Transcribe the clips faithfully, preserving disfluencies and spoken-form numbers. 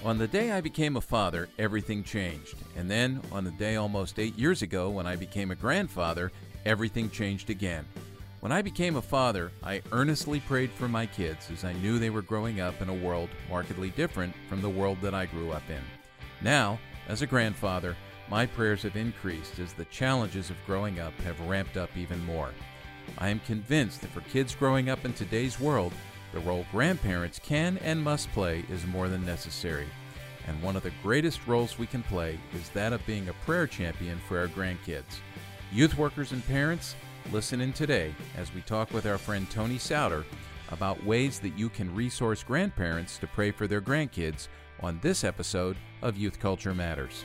On the day I became a father, everything changed. And then, on the day almost eight years ago when I became a grandfather, everything changed again. When I became a father, I earnestly prayed for my kids as I knew they were growing up in a world markedly different from the world that I grew up in. Now, as a grandfather, my prayers have increased as the challenges of growing up have ramped up even more. I am convinced that for kids growing up in today's world, the role grandparents can and must play is more than necessary. And one of the greatest roles we can play is that of being a prayer champion for our grandkids. Youth workers and parents, listen in today as we talk with our friend Tony Souter about ways that you can resource grandparents to pray for their grandkids on this episode of Youth Culture Matters.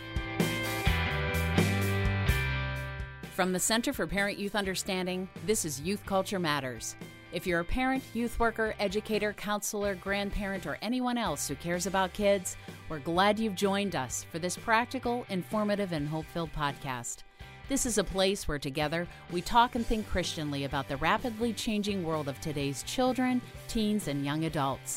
From the Center for Parent-Youth Understanding, this is Youth Culture Matters. If you're a parent, youth worker, educator, counselor, grandparent, or anyone else who cares about kids, we're glad you've joined us for this practical, informative, and hope-filled podcast. This is a place where together we talk and think Christianly about the rapidly changing world of today's children, teens, and young adults.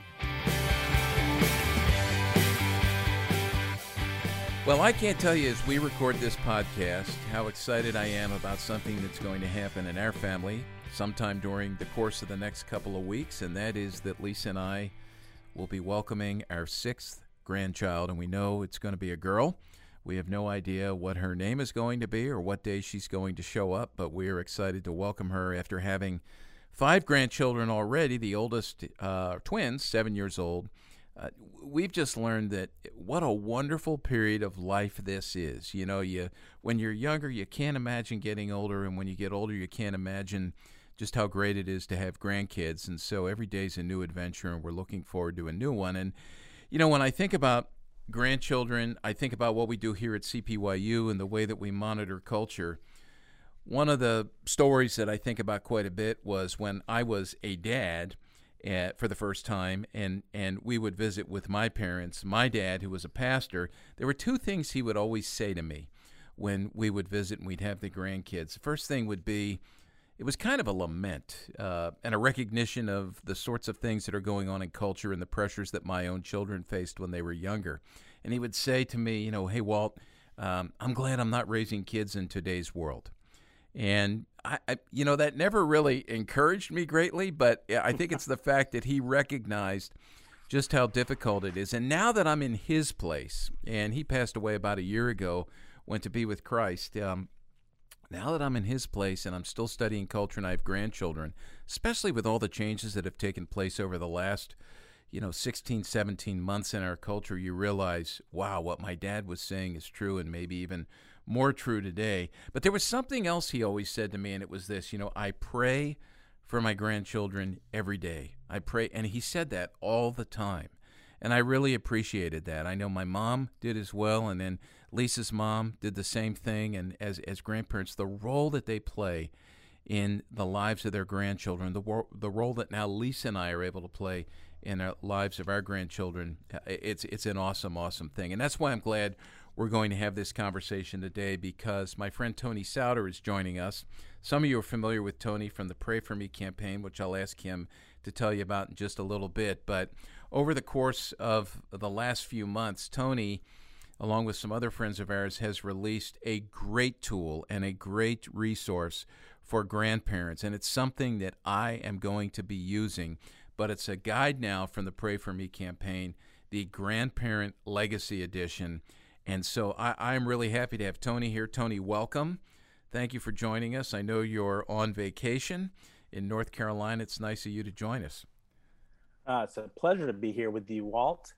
Well, I can't tell you as we record this podcast how excited I am about something that's going to happen in our family sometime during the course of the next couple of weeks, and that is that Lisa and I will be welcoming our sixth grandchild, and we know it's going to be a girl. We have no idea what her name is going to be or what day she's going to show up, but we are excited to welcome her after having five grandchildren already, the oldest uh, twins, seven years old. Uh, we've just learned that what a wonderful period of life this is. You know, you when you're younger, you can't imagine getting older, and when you get older, you can't imagine just how great it is to have grandkids. And so every day's a new adventure, and we're looking forward to a new one. And, you know, when I think about grandchildren, I think about what we do here at C P Y U and the way that we monitor culture. One of the stories that I think about quite a bit was when I was a dad uh, for the first time, and, and we would visit with my parents. My dad, who was a pastor, there were two things he would always say to me when we would visit and we'd have the grandkids. The first thing would be, it was kind of a lament uh, and a recognition of the sorts of things that are going on in culture and the pressures that my own children faced when they were younger. And he would say to me, you know, hey, Walt, um, I'm glad I'm not raising kids in today's world. And, I, I, you know, that never really encouraged me greatly, but I think it's the fact that he recognized just how difficult it is. And now that I'm in his place, and he passed away about a year ago, went to be with Christ, um, now that I'm in his place and I'm still studying culture and I have grandchildren, especially with all the changes that have taken place over the last, you know, sixteen, seventeen months in our culture, you realize, wow, what my dad was saying is true and maybe even more true today. But there was something else he always said to me, and it was this, you know, I pray for my grandchildren every day. I pray, and he said that all the time. And I really appreciated that. I know my mom did as well, and then Lisa's mom did the same thing. And as as grandparents, the role that they play in the lives of their grandchildren, the wo- the role that now Lisa and I are able to play in our lives of our grandchildren, it's it's an awesome, awesome thing. And that's why I'm glad we're going to have this conversation today, because my friend Tony Souter is joining us. Some of you are familiar with Tony from the Pray For Me campaign, which I'll ask him to tell you about in just a little bit. But over the course of the last few months, Tony, along with some other friends of ours, has released a great tool and a great resource for grandparents. And it's something that I am going to be using, but it's a guide now from the Pray For Me campaign, the Grandparent Legacy Edition. And so I, I'm really happy to have Tony here. Tony, welcome. Thank you for joining us. I know you're on vacation in North Carolina. It's nice of you to join us. Uh, it's a pleasure to be here with you, Walt,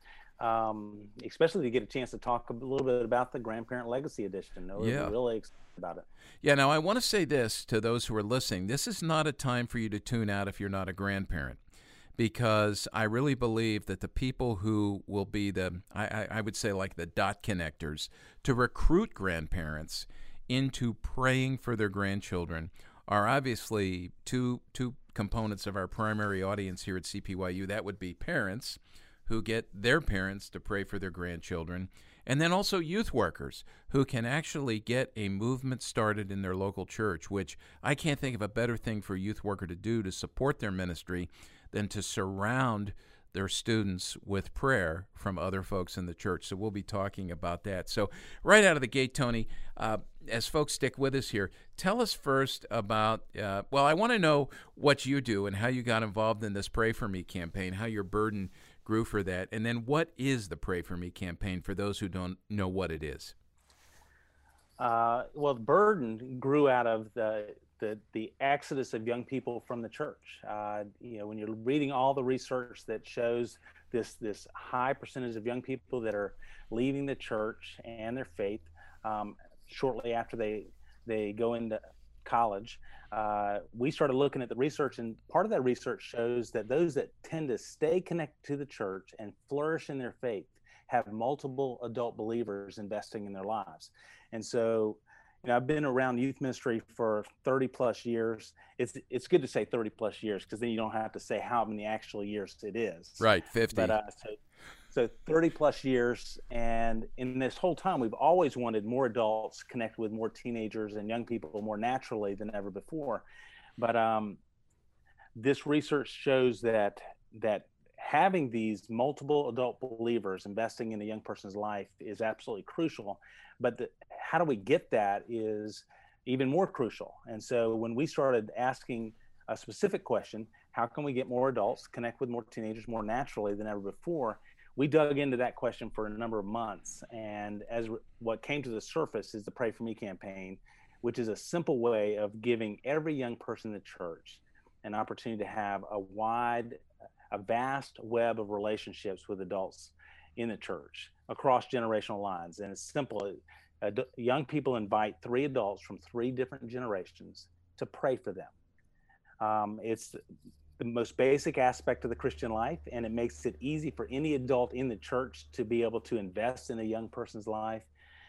um, especially to get a chance to talk a little bit about the Grandparent Legacy Edition. No, yeah. We're really excited about it. Yeah, now I want to say this to those who are listening. This is not a time for you to tune out if you're not a grandparent, because I really believe that the people who will be the, I, I would say like the dot connectors to recruit grandparents into praying for their grandchildren are obviously two two components of our primary audience here at C P Y U. That would be parents who get their parents to pray for their grandchildren, and then also youth workers who can actually get a movement started in their local church, which I can't think of a better thing for a youth worker to do to support their ministry than to surround their students with prayer from other folks in the church. So we'll be talking about that. So right out of the gate, Tony, uh, as folks stick with us here, tell us first about, uh, well, I want to know what you do and how you got involved in this Pray For Me campaign, how your burden grew for that, and then what is the Pray For Me campaign for those who don't know what it is? Uh, well, the burden grew out of the The, the exodus of young people from the church. Uh, you know, when you're reading all the research that shows this this high percentage of young people that are leaving the church and their faith um, shortly after they they go into college, uh, we started looking at the research, and part of that research shows that those that tend to stay connected to the church and flourish in their faith have multiple adult believers investing in their lives. And so, you know, I've been around youth ministry for thirty plus years. It's it's good to say thirty plus years because then you don't have to say how many actual years it is. Right, fifty. But uh, so, so thirty plus years, and in this whole time, we've always wanted more adults connect with more teenagers and young people more naturally than ever before. But um, this research shows that that having these multiple adult believers investing in a young person's life is absolutely crucial. But the, how do we get that is even more crucial. And so when we started asking a specific question, how can we get more adults connect with more teenagers more naturally than ever before, we dug into that question for a number of months. And as re- what came to the surface is the Pray For Me campaign, which is a simple way of giving every young person in the church an opportunity to have a wide, a vast web of relationships with adults in the church across generational lines. And it's simple. Uh, young people invite three adults from three different generations to pray for them. Um, it's the most basic aspect of the Christian life, and it makes it easy for any adult in the church to be able to invest in a young person's life.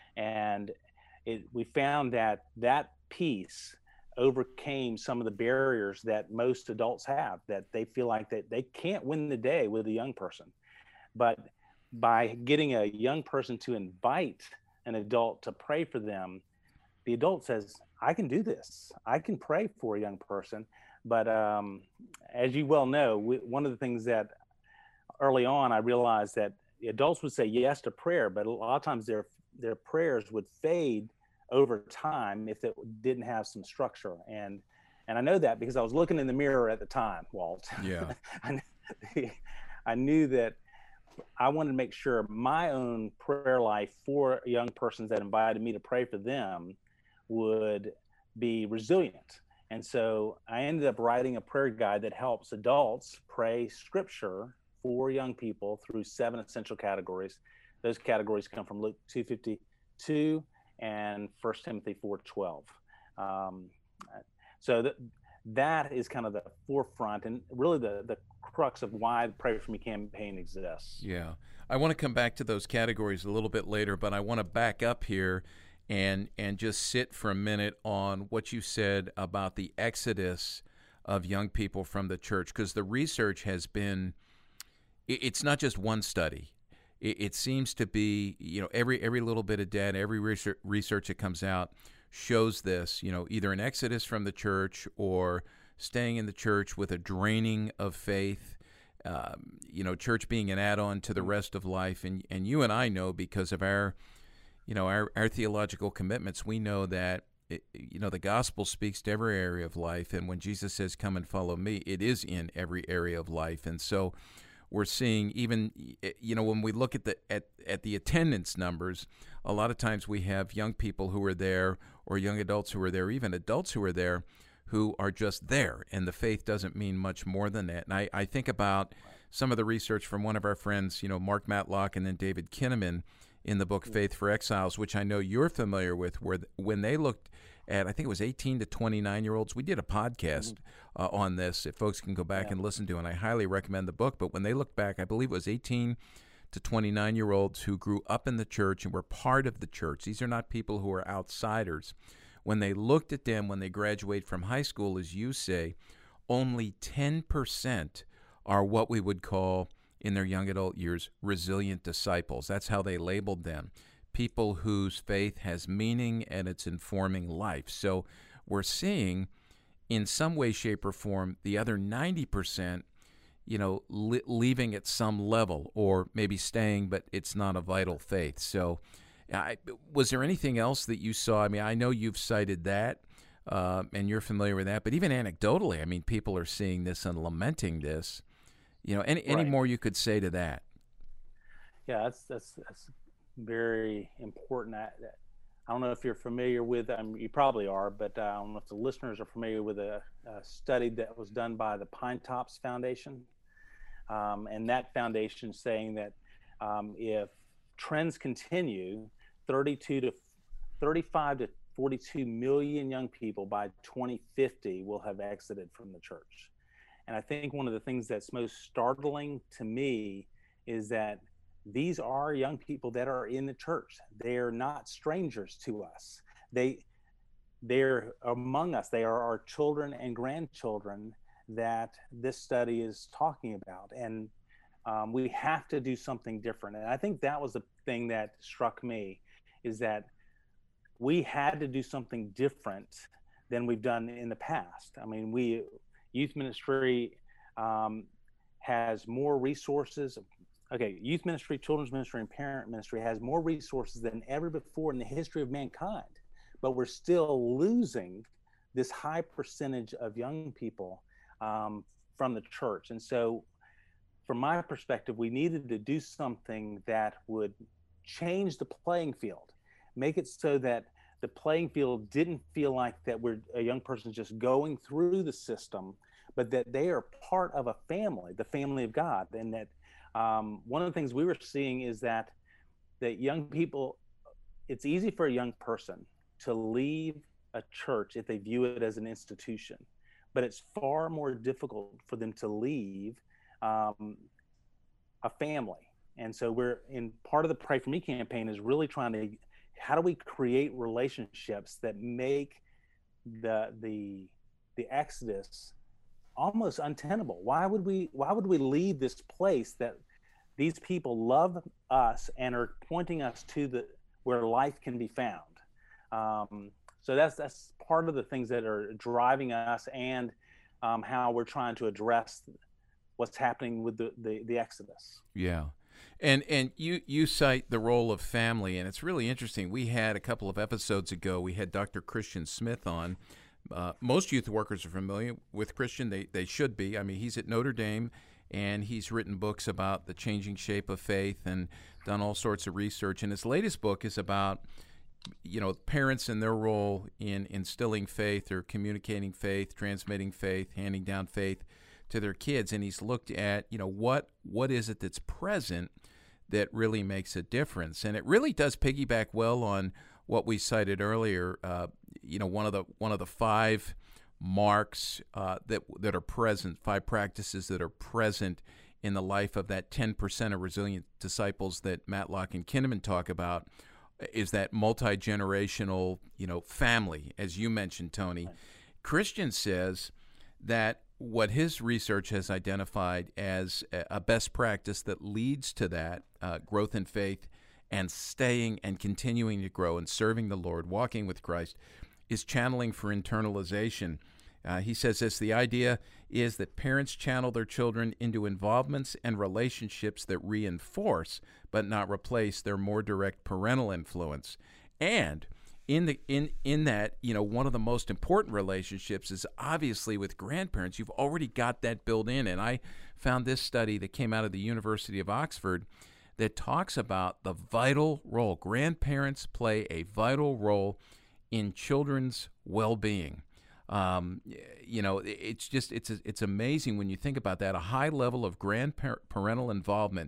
And it, we found that that piece overcame some of the barriers that most adults have, that they feel like that they can't win the day with a young person. But by getting a young person to invite an adult to pray for them, the adult says, I can do this. I can pray for a young person. But um, as you well know, we, one of the things that early on I realized that the adults would say yes to prayer, but a lot of times their their prayers would fade over time if it didn't have some structure. And and I know that because I was looking in the mirror at the time, Walt. Yeah. I, I knew that I wanted to make sure my own prayer life for young persons that invited me to pray for them would be resilient. And so I ended up writing a prayer guide that helps adults pray scripture for young people through seven essential categories. Those categories come from Luke two fifty-two and First Timothy four twelve. Um, so that that is kind of the forefront and really the, the crux of why the Pray For Me campaign exists. Yeah. I want to come back to those categories a little bit later, but I want to back up here and and just sit for a minute on what you said about the exodus of young people from the church, because the research has been, it's not just one study. It, it seems to be, you know, every every little bit of data, every research, research that comes out shows this, you know, either an exodus from the church or staying in the church with a draining of faith, um, you know, church being an add-on to the rest of life. And, and you and I know because of our, you know, our, our theological commitments, we know that, it, you know, the gospel speaks to every area of life. And when Jesus says, come and follow me, it is in every area of life. And so we're seeing even, you know, when we look at the at, at the attendance numbers, a lot of times we have young people who are there or young adults who are there, even adults who are there, who are just there, and the faith doesn't mean much more than that. And I, I think about some of the research from one of our friends, you know, Mark Matlock and then David Kinnaman in the book Faith for Exiles, which I know you're familiar with, where when they looked at, I think it was eighteen to twenty-nine-year-olds. We did a podcast uh, on this if folks can go back yeah. and listen to, and I highly recommend the book. But when they looked back, I believe it was eighteen to twenty-nine-year-olds who grew up in the church and were part of the church. These are not people who are outsiders. When they looked at them when they graduate from high school, as you say, only ten percent are what we would call, in their young adult years, resilient disciples. That's how they labeled them. People whose faith has meaning and it's informing life. So we're seeing, in some way, shape, or form, the other ninety percent, you know, li- leaving at some level, or maybe staying, but it's not a vital faith. So, I, was there anything else that you saw? I mean, I know you've cited that, uh, and you're familiar with that, but even anecdotally, I mean, people are seeing this and lamenting this. You know, any any Right. more you could say to that? Yeah, that's that's that's very important. I, I don't know if you're familiar with, um, you probably are, but uh, I don't know if the listeners are familiar with a, a study that was done by the Pine Tops Foundation. Um, and that foundation saying that um, if trends continue, thirty-two to thirty-five to forty-two million young people by twenty fifty will have exited from the church. And I think one of the things that's most startling to me is that these are young people that are in the church. They're not strangers to us. They, they're among us. They are our children and grandchildren that this study is talking about. And um, we have to do something different. And I think that was the thing that struck me, is that we had to do something different than we've done in the past. I mean, we, youth ministry um, has more resources. Okay, youth ministry, children's ministry, and parent ministry has more resources than ever before in the history of mankind, but we're still losing this high percentage of young people um, from the church. And so from my perspective, we needed to do something that would change the playing field, make it so that the playing field didn't feel like that we're a young person just going through the system, but that they are part of a family, the family of God. And that um, one of the things we were seeing is that that young people, it's easy for a young person to leave a church if they view it as an institution, but it's far more difficult for them to leave um, a family. And so we're in part of the Pray For Me campaign is really trying to, how do we create relationships that make the the the exodus almost untenable? Why would we why would we leave this place that these people love us and are pointing us to the where life can be found? Um, so that's that's part of the things that are driving us, and um, how we're trying to address what's happening with the, the, the exodus. Yeah. And and you, you cite the role of family, and it's really interesting. We had a couple of episodes ago, we had Doctor Christian Smith on. Uh, most youth workers are familiar with Christian. They they should be. I mean, he's at Notre Dame, and he's written books about the changing shape of faith and done all sorts of research. And his latest book is about, you know, parents and their role in instilling faith or communicating faith, transmitting faith, handing down faith to their kids. And he's looked at, you know, what what is it that's present that really makes a difference. And it really does piggyback well on what we cited earlier. Uh, you know, one of the one of the five marks uh, that that are present, five practices that are present in the life of that ten percent of resilient disciples that Matlock and Kinnaman talk about, is that multi-generational, you know, family, as you mentioned, Tony. Right. Christian says that what his research has identified as a best practice that leads to that uh, growth in faith and staying and continuing to grow and serving the Lord, walking with Christ, is channeling for internalization. Uh, he says this: the idea is that parents channel their children into involvements and relationships that reinforce but not replace their more direct parental influence. And in the in in that, you know, one of the most important relationships is obviously with grandparents. You've already got that built in. And I found this study that came out of the University of Oxford that talks about the vital role. Grandparents play a vital role in children's well-being. Um, you know, it's just, it's it's amazing when you think about that. A high level of grandparental involvement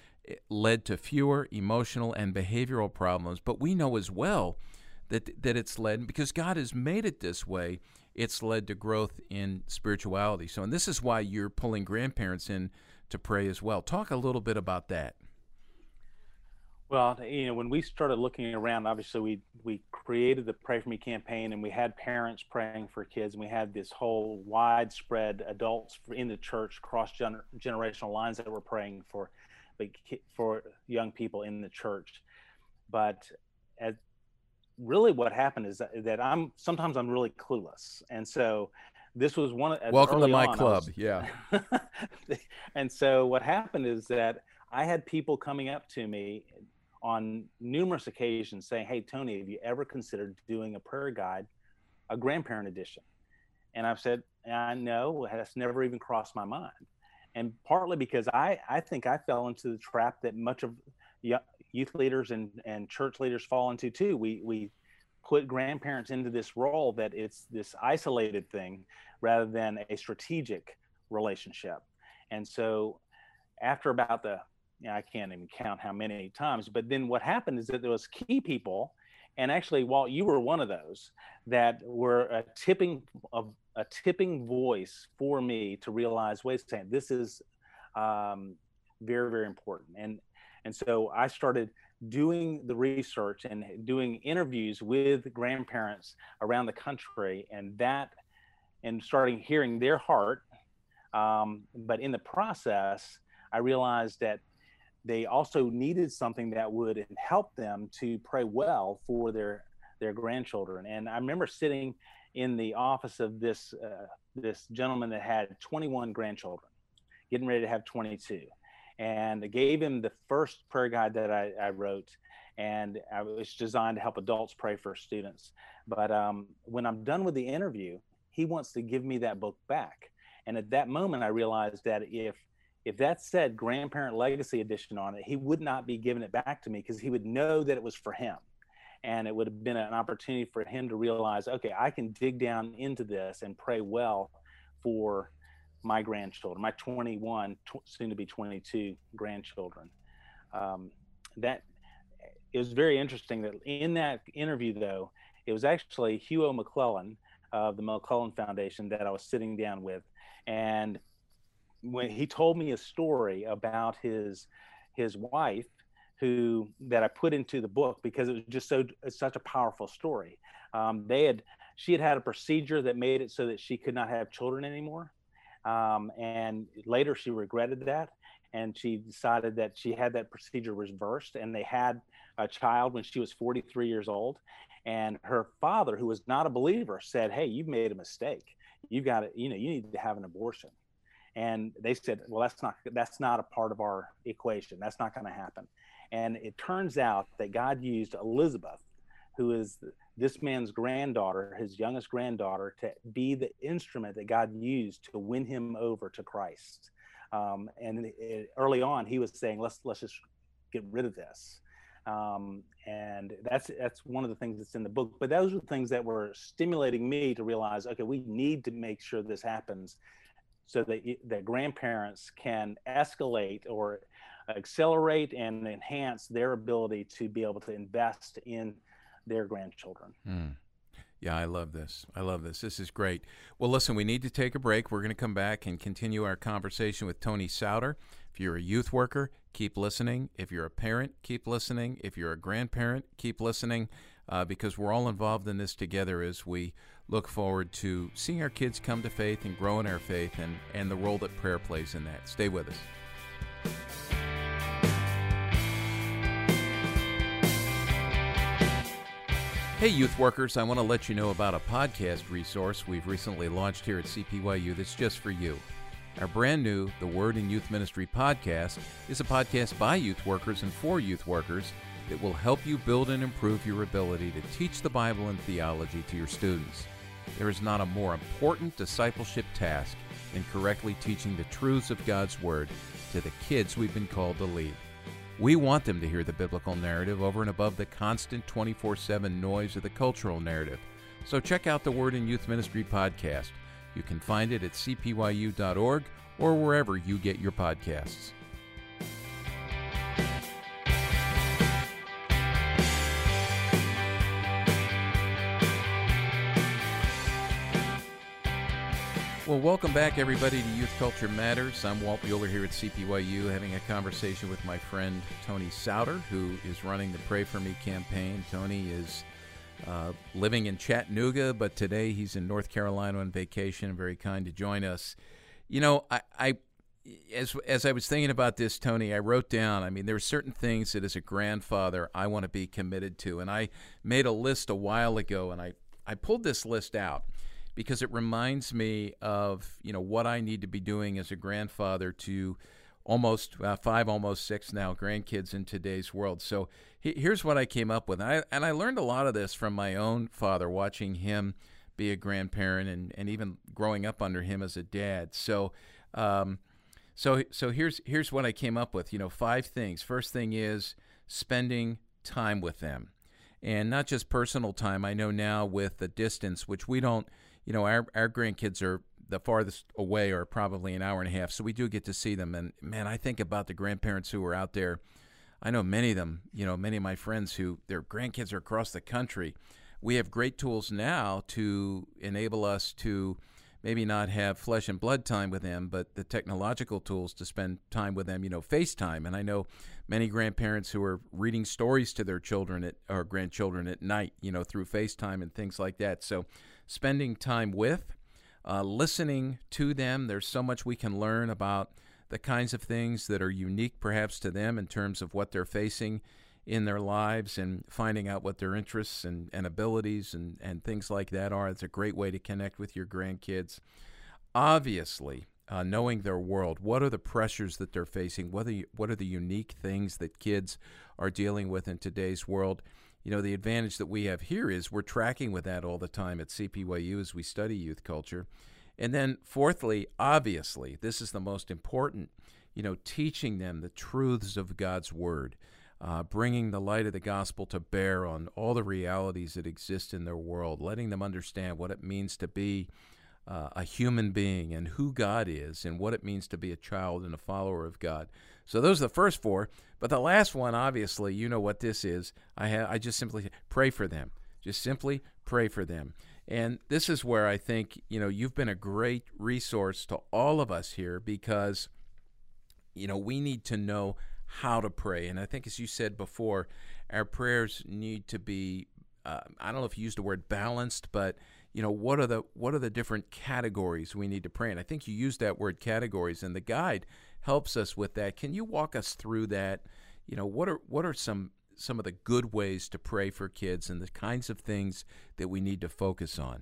led to fewer emotional and behavioral problems. But we know as well that that it's led, because God has made it this way, it's led to growth in spirituality. So, and this is why you're pulling grandparents in to pray as well. Talk a little bit about that. Well, you know, when we started looking around, obviously we we created the Pray For Me campaign, and we had parents praying for kids, and we had this whole widespread adults in the church, cross generational lines that were praying for, for young people in the church. But as really what happened is that, that I'm sometimes I'm really clueless, and so this was one. Welcome to my on, club. was, yeah. And so what happened is that I had people coming up to me on numerous occasions saying, "Hey, Tony, have you ever considered doing a prayer guide, a grandparent edition?" And I've said, I know, that's never even crossed my mind. And partly because I, I think I fell into the trap that much of youth leaders and, and church leaders fall into too. We, we put grandparents into this role that it's this isolated thing rather than a strategic relationship. And so after about the, you know, I can't even count how many times, but then what happened is that there was key people, and actually, Walt, you were one of those that were a tipping of a tipping voice for me to realize, wait a second, this is um, very, very important. And and so I started doing the research and doing interviews with grandparents around the country, and that, and starting hearing their heart. Um, but in the process, I realized that they also needed something that would help them to pray well for their their grandchildren. And I remember sitting in the office of this uh, this gentleman that had twenty-one grandchildren, getting ready to have twenty-two, and I gave him the first prayer guide that I, I wrote, and I was designed to help adults pray for students. But um, when I'm done with the interview, he wants to give me that book back. And at that moment, I realized that if if that said Grandparent Legacy Edition on it, he would not be giving it back to me, because he would know that it was for him. And it would have been an opportunity for him to realize, okay, I can dig down into this and pray well for my grandchildren, my twenty-one, tw- soon to be twenty-two grandchildren. Um, that it was very interesting that in that interview, though, it was actually Hugh O. McClellan of the McClellan Foundation that I was sitting down with. And when he told me a story about his his wife, who that I put into the book because it was just so it's such a powerful story. Um, they had she had had a procedure that made it so that she could not have children anymore, um, and later she regretted that, and she decided that she had that procedure reversed, and they had a child when she was forty-three years old. And her father, who was not a believer, said, "Hey, you've made a mistake. You've got to, you know, you need to have an abortion." And they said, "Well, that's not that's not a part of our equation. That's not going to happen." And it turns out that God used Elizabeth, who is this man's granddaughter, his youngest granddaughter, to be the instrument that God used to win him over to Christ. Um, and it, early on, he was saying, "Let's let's just get rid of this." Um, and that's that's one of the things that's in the book. But those are the things that were stimulating me to realize, okay, we need to make sure this happens, so that that grandparents can escalate or accelerate and enhance their ability to be able to invest in their grandchildren. Mm. Yeah, I love this. I love this. This is great. Well, listen, we need to take a break. We're going to come back and continue our conversation with Tony Souter. If you're a youth worker, keep listening. If you're a parent, keep listening. If you're a grandparent, keep listening, uh, because we're all involved in this together as we look forward to seeing our kids come to faith and grow in our faith, and, and the role that prayer plays in that. Stay with us. Hey, youth workers, I want to let you know about a podcast resource we've recently launched here at C P Y U that's just for you. Our brand new The Word in Youth Ministry podcast is a podcast by youth workers and for youth workers that will help you build and improve your ability to teach the Bible and theology to your students. There is not a more important discipleship task than correctly teaching the truths of God's Word to the kids we've been called to lead. We want them to hear the biblical narrative over and above the constant twenty-four seven noise of the cultural narrative. So check out the Word in Youth Ministry podcast. You can find it at c p y u dot org or wherever you get your podcasts. Well, welcome back, everybody, to Youth Culture Matters. I'm Walt Bueller here at C P Y U, having a conversation with my friend Tony Souter, who is running the Pray For Me campaign. Tony is uh, living in Chattanooga, but today he's in North Carolina on vacation, very kind to join us. You know, I, I as as I was thinking about this, Tony, I wrote down, I mean, there are certain things that as a grandfather I want to be committed to, and I made a list a while ago, and I, I pulled this list out because it reminds me of, you know, what I need to be doing as a grandfather to almost uh, five, almost six now grandkids in today's world. So he, here's what I came up with. And I, and I learned a lot of this from my own father, watching him be a grandparent and, and even growing up under him as a dad. So, um, so, so here's, here's what I came up with, you know, five things. First thing is spending time with them, and not just personal time. I know now with the distance, which we don't, you know, our, our grandkids are the farthest away are probably an hour and a half. So we do get to see them. And man, I think about the grandparents who are out there. I know many of them, you know, many of my friends who their grandkids are across the country. We have great tools now to enable us to maybe not have flesh and blood time with them, but the technological tools to spend time with them, you know, FaceTime. And I know many grandparents who are reading stories to their children at, or grandchildren at night, you know, through FaceTime and things like that. So spending time with, uh, listening to them. There's so much we can learn about the kinds of things that are unique perhaps to them in terms of what they're facing in their lives, and finding out what their interests and, and abilities and, and things like that are. It's a great way to connect with your grandkids. Obviously, uh, knowing their world. What are the pressures that they're facing? What are, the, what are the unique things that kids are dealing with in today's world? You know, the advantage that we have here is we're tracking with that all the time at C P Y U as we study youth culture. And then fourthly, obviously, this is the most important, you know, teaching them the truths of God's Word. Uh, bringing the light of the gospel to bear on all the realities that exist in their world, letting them understand what it means to be uh, a human being and who God is and what it means to be a child and a follower of God. So those are the first four. But the last one, obviously, you know what this is. I, ha- I just simply pray for them. Just simply pray for them. And this is where I think, you know, you've been a great resource to all of us here, because, you know, we need to know how to pray. And I think, as you said before, our prayers need to be, uh, I don't know if you used the word balanced, but, you know, what are the what are the different categories we need to pray in? I think you used that word categories, and the guide helps us with that. Can you walk us through that? You know, what are what are some some of the good ways to pray for kids and the kinds of things that we need to focus on?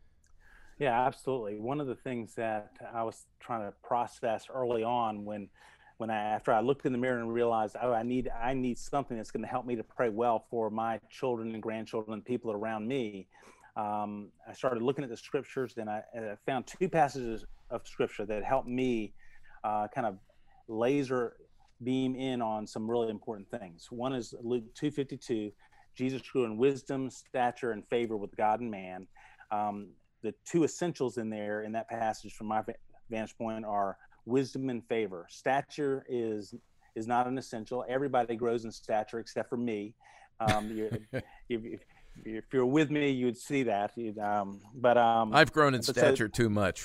Yeah, absolutely. One of the things that I was trying to process early on when When I, after I looked in the mirror and realized, oh, I need, I need something that's going to help me to pray well for my children and grandchildren and people around me. Um, I started looking at the scriptures, and I, and I found two passages of scripture that helped me uh, kind of laser beam in on some really important things. One is Luke two fifty-two. Jesus grew in wisdom, stature, and favor with God and man. Um, the two essentials in there in that passage, from my vantage point, are wisdom and favor. Stature is is not an essential. Everybody grows in stature except for me. Um, you're, if, if, if you're with me, you would see that. Um, but um, I've grown in stature so, too much.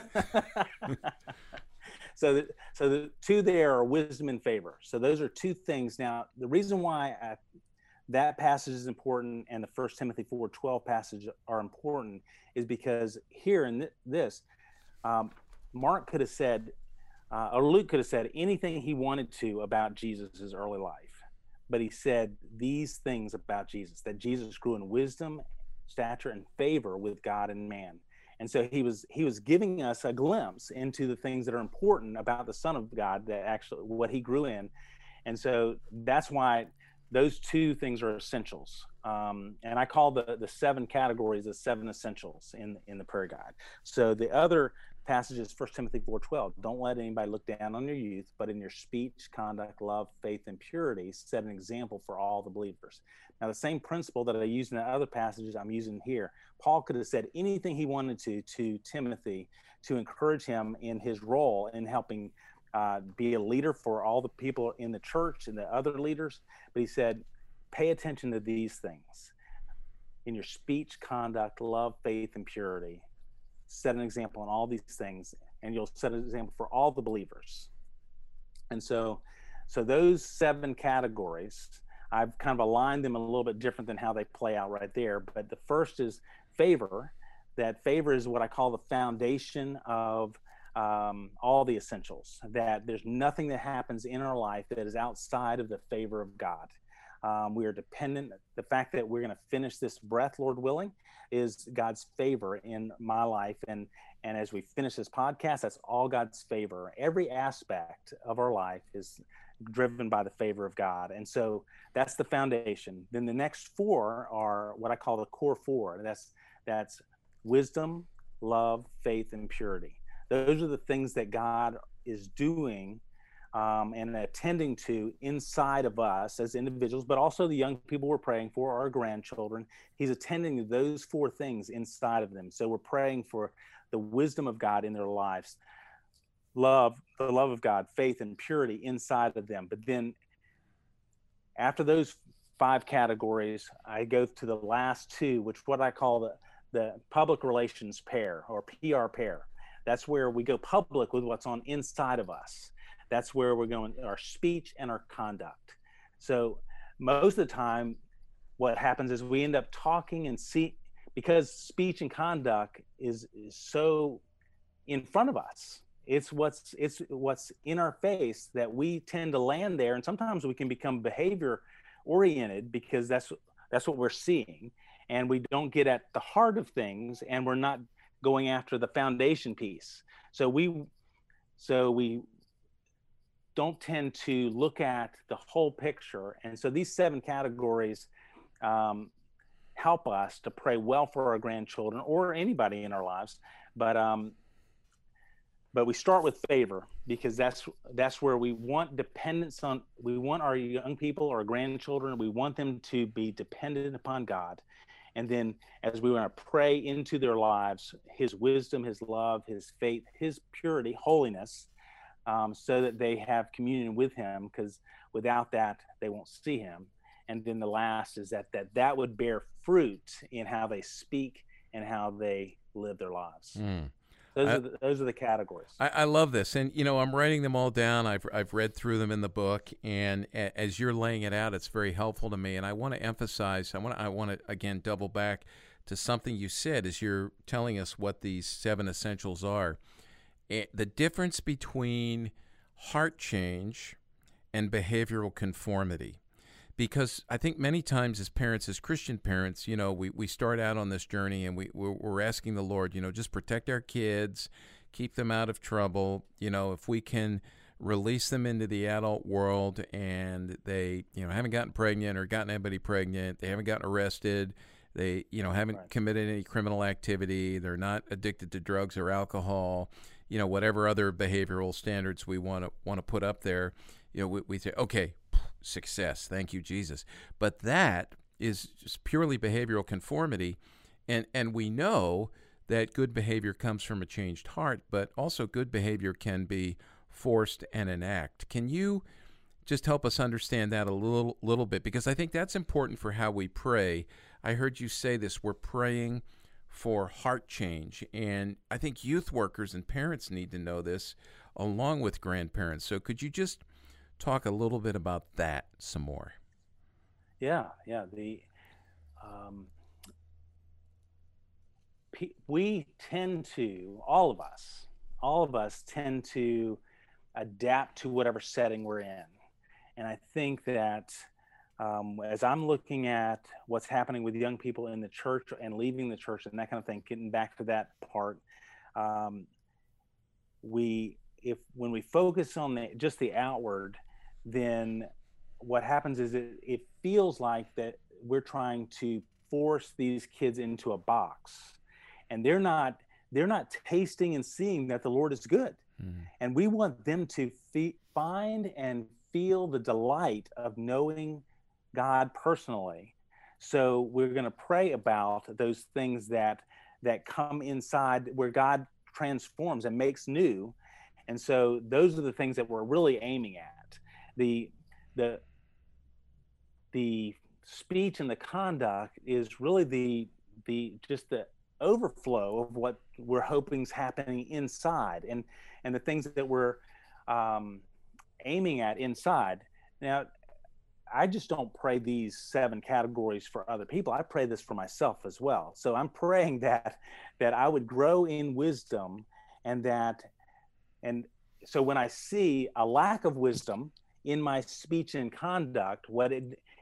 so, the, so the two there are wisdom and favor. So those are two things. Now, the reason why I, that passage is important and the First Timothy four twelve passage are important is because here in th- this. Um, Mark could have said, uh, or Luke could have said anything he wanted to about Jesus' early life, but he said these things about Jesus, that Jesus grew in wisdom, stature, and favor with God and man. And so he was he was giving us a glimpse into the things that are important about the Son of God, that actually what he grew in. And so that's why those two things are essentials. Um, and I call the the seven categories the seven essentials in in the prayer guide. So the other passage is First Timothy four twelve. Don't let anybody look down on your youth, but in your speech, conduct, love, faith, and purity, set an example for all the believers. Now, the same principle that I used in the other passages I'm using here, Paul could have said anything he wanted to to Timothy to encourage him in his role in helping uh, be a leader for all the people in the church and the other leaders. But he said, pay attention to these things. In your speech, conduct, love, faith, and purity, set an example in all these things, and you'll set an example for all the believers. And so, so those seven categories, I've kind of aligned them a little bit different than how they play out right there. But the first is favor. That favor is what I call the foundation of um, all the essentials, that there's nothing that happens in our life that is outside of the favor of God. Um, we are dependent. The fact that we're going to finish this breath, Lord willing, is God's favor in my life. And and as we finish this podcast, that's all God's favor. Every aspect of our life is driven by the favor of God. And so that's the foundation. Then the next four are what I call the core four. That's that's wisdom, love, faith, and purity. Those are the things that God is doing um, and attending to inside of us as individuals, but also the young people we're praying for, our grandchildren. He's attending to those four things inside of them. So we're praying for the wisdom of God in their lives, love, the love of God, faith, and purity inside of them. But then after those five categories, I go to the last two, which what I call the, the public relations pair, or P R pair. That's where we go public with what's on inside of us. That's where we're going, our speech and our conduct. So most of the time, what happens is we end up talking and see, because speech and conduct is, is so in front of us. It's what's it's what's in our face that we tend to land there, and sometimes we can become behavior oriented because that's that's what we're seeing, and we don't get at the heart of things, and we're not going after the foundation piece. So we so we don't tend to look at the whole picture, and so these seven categories um, help us to pray well for our grandchildren or anybody in our lives, but um, but we start with favor because that's that's where we want dependence on. We want our young people, our grandchildren, we want them to be dependent upon God. And then as we want to pray into their lives, his wisdom, his love, his faith, his purity, holiness, um, so that they have communion with him, because without that, they won't see him. And then the last is that that, that would bear fruit in how they speak and how they live their lives. Mm. Those, I, are the, those are the categories. I, I love this. And, you know, I'm writing them all down. I've I've read through them in the book. And a, as you're laying it out, it's very helpful to me. And I want to emphasize, I want to, I want to, again, double back to something you said as you're telling us what these seven essentials are. The difference between heart change and behavioral conformity. Because I think many times as parents, as Christian parents, you know, we, we start out on this journey and we, we're, we're asking the Lord, you know, just protect our kids, keep them out of trouble. You know, if we can release them into the adult world and they, you know, haven't gotten pregnant or gotten anybody pregnant, they haven't gotten arrested, they, you know, haven't right. committed any criminal activity, they're not addicted to drugs or alcohol, you know, whatever other behavioral standards we want to want to put up there, you know, we, we say, okay, success. Thank you, Jesus. But that is just purely behavioral conformity. And, and we know that good behavior comes from a changed heart, but also good behavior can be forced and an act. Can you just help us understand that a little, little bit? Because I think that's important for how we pray. I heard you say this, we're praying for heart change. And I think youth workers and parents need to know this along with grandparents. So could you just talk a little bit about that some more? Yeah, yeah. The um, pe- we tend to, all of us, all of us tend to adapt to whatever setting we're in. And I think that um, as I'm looking at what's happening with young people in the church and leaving the church and that kind of thing, getting back to that part, um, we, if when we focus on the, just the outward, then what happens is it, it feels like that we're trying to force these kids into a box, and they're not they're not tasting and seeing that the Lord is good. Mm-hmm. And we want them to fe- find and feel the delight of knowing God personally. So we're going to pray about those things that that come inside where God transforms and makes new. And so those are the things that we're really aiming at. The the the speech and the conduct is really the the just the overflow of what we're hoping is happening inside, and and the things that we're um, aiming at inside. Now, I just don't pray these seven categories for other people. I pray this for myself as well. So I'm praying that that I would grow in wisdom, and that and so when I see a lack of wisdom in my speech and conduct, what it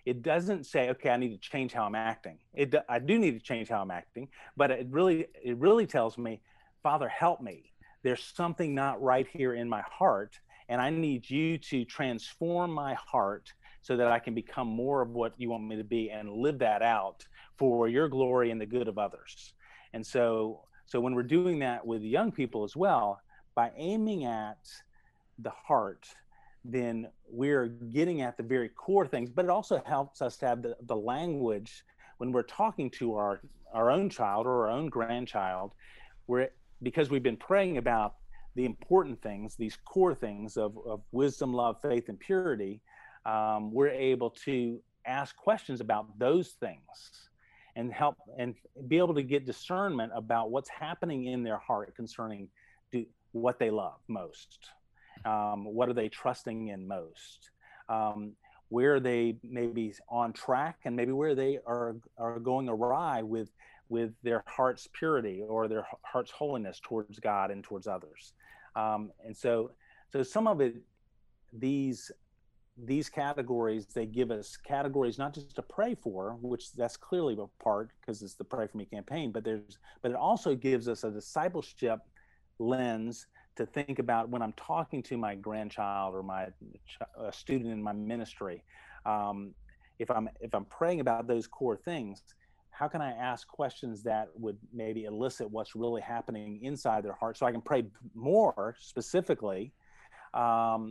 It doesn't say, okay, I need to change how I'm acting. It, I do need to change how I'm acting, but it really, it really tells me, Father, help me. There's something not right here in my heart, and I need you to transform my heart so that I can become more of what you want me to be and live that out for your glory and the good of others. And so, so when we're doing that with young people as well, by aiming at the heart, then we're getting at the very core things, but it also helps us to have the, the language when we're talking to our, our own child or our own grandchild, where, because we've been praying about the important things, these core things of, of wisdom, love, faith, and purity, um, we're able to ask questions about those things and help and be able to get discernment about what's happening in their heart concerning do, what they love most. Um, what are they trusting in most? Um, where are they maybe on track, and maybe where they are are going awry with with their heart's purity or their heart's holiness towards God and towards others. Um, and so, so some of it, these these categories, they give us categories not just to pray for, which that's clearly a part because it's the Pray For Me campaign, but there's but it also gives us a discipleship lens to think about when I'm talking to my grandchild or my ch- student in my ministry. Um, if I'm if I'm praying about those core things, how can I ask questions that would maybe elicit what's really happening inside their heart, so I can pray more specifically, um,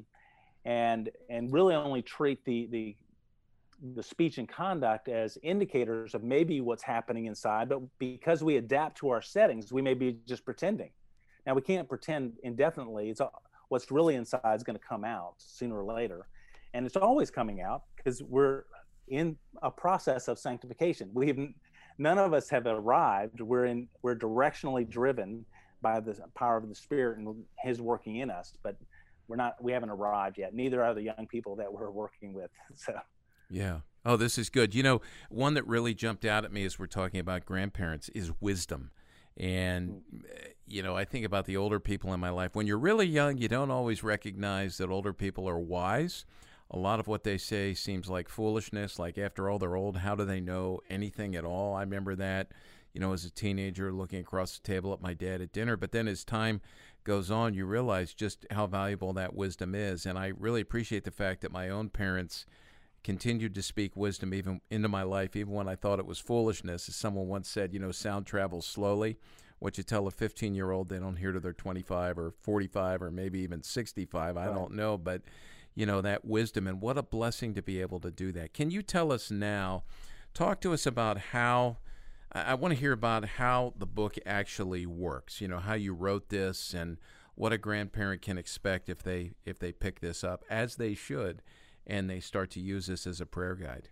and and really only treat the the the speech and conduct as indicators of maybe what's happening inside. But because we adapt to our settings, we may be just pretending. Now, we can't pretend indefinitely. It's what's really inside is going to come out sooner or later. And it's always coming out because we're in a process of sanctification. We have, none of us have arrived. We're in, we're directionally driven by the power of the Spirit and His working in us, but we're not, we haven't arrived yet. Neither are the young people that we're working with. So, yeah. Oh, this is good. You know, one that really jumped out at me as we're talking about grandparents is wisdom. And, you know, I think about the older people in my life. When you're really young, you don't always recognize that older people are wise. A lot of what they say seems like foolishness. Like, after all, they're old. How do they know anything at all? I remember that, you know, as a teenager looking across the table at my dad at dinner. But then as time goes on, you realize just how valuable that wisdom is. And I really appreciate the fact that my own parents continued to speak wisdom even into my life, even when I thought it was foolishness. As someone once said, you know, sound travels slowly. What you tell a fifteen-year-old, they don't hear till they're twenty-five or forty-five or maybe even sixty-five. I right. don't know. But, you know, that wisdom, and what a blessing to be able to do that. Can you tell us now, talk to us about how, I want to hear about how the book actually works, you know, how you wrote this and what a grandparent can expect if they if they pick this up, as they should, and they start to use this as a prayer guide.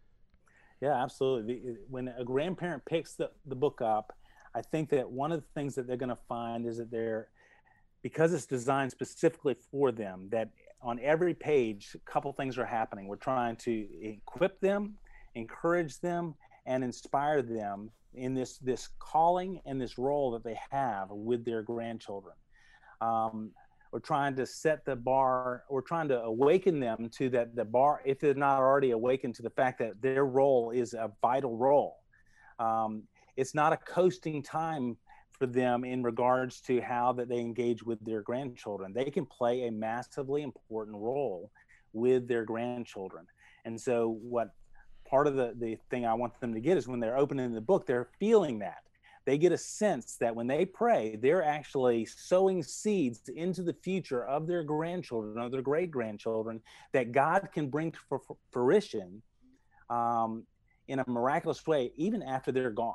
Yeah, absolutely. When a grandparent picks the, the book up, I think that one of the things that they're going to find is that they're, because it's designed specifically for them, that on every page, a couple things are happening. We're trying to equip them, encourage them, and inspire them in this, this calling and this role that they have with their grandchildren. Um, We're trying to set the bar, we're trying to awaken them to that the bar, if they're not already awakened to the fact that their role is a vital role. Um, it's not a coasting time for them in regards to how that they engage with their grandchildren. They can play a massively important role with their grandchildren. And so what part of the, the thing I want them to get is when they're opening the book, they're feeling that. They get a sense that when they pray, they're actually sowing seeds into the future of their grandchildren or their great-grandchildren that God can bring to fruition um, in a miraculous way, even after they're gone.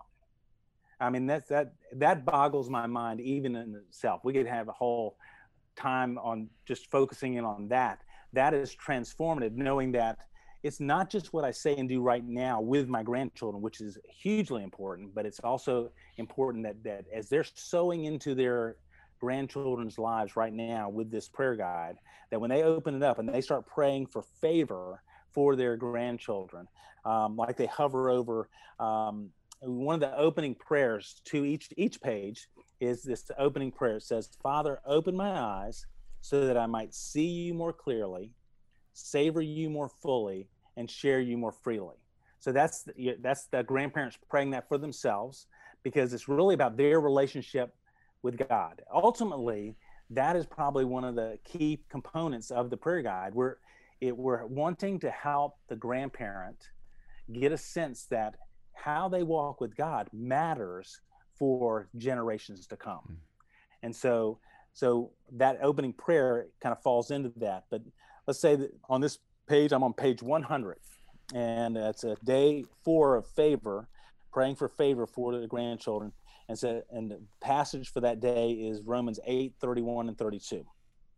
I mean, that's, that that boggles my mind even in itself. We could have a whole time on just focusing in on that. That is transformative, knowing that it's not just what I say and do right now with my grandchildren, which is hugely important, but it's also important that, that as they're sowing into their grandchildren's lives right now with this prayer guide, that when they open it up and they start praying for favor for their grandchildren, um, like they hover over, um, one of the opening prayers to each each page is this opening prayer. It says, Father, open my eyes so that I might see you more clearly, savor you more fully, and share you more freely. So that's the, that's the grandparents praying that for themselves, because it's really about their relationship with God. Ultimately, that is probably one of the key components of the prayer guide. We're it, we're wanting to help the grandparent get a sense that how they walk with God matters for generations to come. Mm. And so so that opening prayer kind of falls into that. But let's say that on this page, I'm on page one hundred, and it's a day four of favor, praying for favor for the grandchildren. And so, and the passage for that day is Romans eight, thirty-one and thirty-two.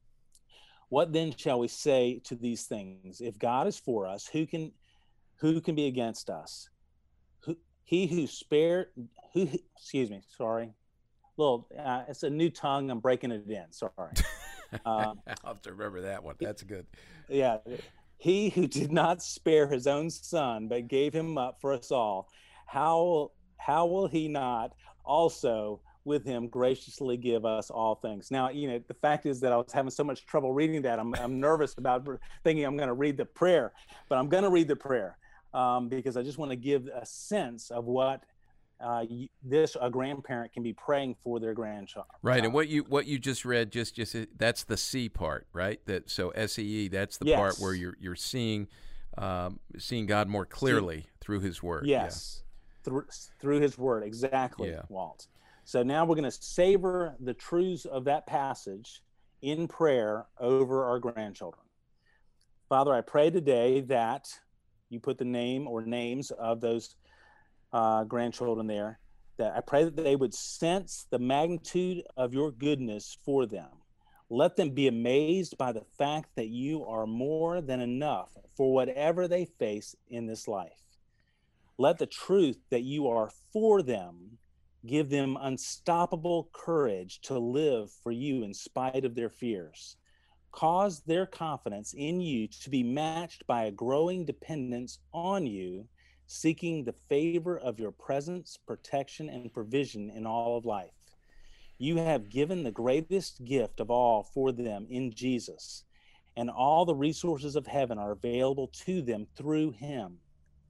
What then shall we say to these things? If God is for us, who can who can be against us? Who, he who spared, who, excuse me, sorry. Little, uh, it's a new tongue. I'm breaking it in. Sorry. Um, I'll have to remember that one. That's good. Yeah. He who did not spare his own son, but gave him up for us all, how, how will he not also with him graciously give us all things? Now, you know, the fact is that I was having so much trouble reading that. I'm, I'm nervous about thinking I'm going to read the prayer, but I'm going to read the prayer um, because I just want to give a sense of what uh, this a grandparent can be praying for their grandchild. Right, and what you what you just read, just just that's the C part, right? That so S E E, that's the yes. part where you're you're seeing um, seeing God more clearly See, through His Word. Yes, yeah. through through His Word, exactly, yeah. Walt. So now we're going to savor the truths of that passage in prayer over our grandchildren. Father, I pray today that you put the name or names of those uh, grandchildren there, that I pray that they would sense the magnitude of your goodness for them. Let them be amazed by the fact that you are more than enough for whatever they face in this life. Let the truth that you are for them give them unstoppable courage to live for you in spite of their fears. Cause their confidence in you to be matched by a growing dependence on you, seeking the favor of your presence, protection, and provision in all of life. You have given the greatest gift of all for them in Jesus, and all the resources of heaven are available to them through him.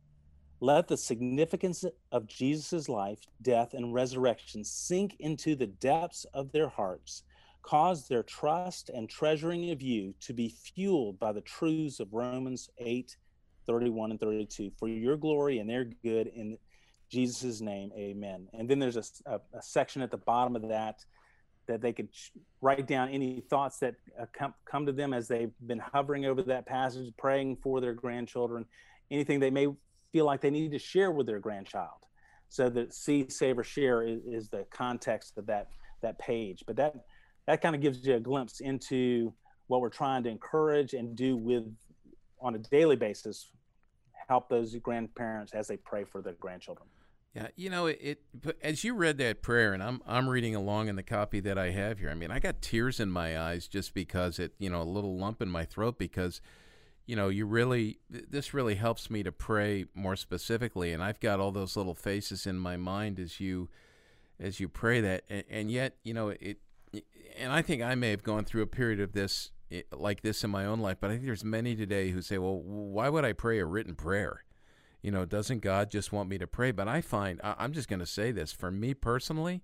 Let the significance of Jesus' life, death, and resurrection sink into the depths of their hearts. Cause their trust and treasuring of you to be fueled by the truths of Romans eight, thirty-one and thirty-two. For your glory and their good, in Jesus' name, amen. And then there's a, a, a section at the bottom of that that they could write down any thoughts that uh, come, come to them as they've been hovering over that passage, praying for their grandchildren, anything they may feel like they need to share with their grandchild. So the See, Savor, Share is, is the context of that that page. But that that kind of gives you a glimpse into what we're trying to encourage and do with, on a daily basis, help those grandparents as they pray for their grandchildren. Yeah, you know, it, it as you read that prayer, and I'm I'm reading along in the copy that I have here. I mean, I got tears in my eyes just because it, you know, a little lump in my throat because, you know, you really, this really helps me to pray more specifically, and I've got all those little faces in my mind as you, as you pray that, and, and yet, you know, it, and I think I may have gone through a period of this, like this in my own life, but I think there's many today who say, well, why would I pray a written prayer? You know, doesn't God just want me to pray? But I find, I'm just going to say this, for me personally,